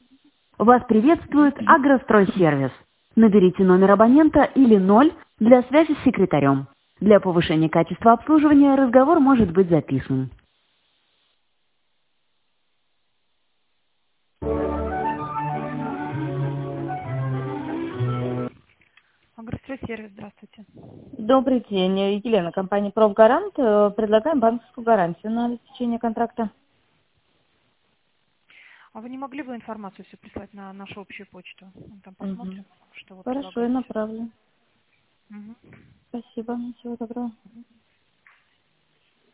Вас приветствует Агростройсервис. Наберите номер абонента или 0 для связи с секретарем. Для повышения качества обслуживания разговор может быть записан. Агростройсервис, здравствуйте. Добрый день, Елена, компания «Профгарант». Предлагаем банковскую гарантию на обеспечение контракта. А вы не могли бы информацию все прислать на нашу общую почту? Мы там Мгм. посмотрим, что вы Хорошо, я предлагаете. направлю. Мгм. Спасибо, всего доброго.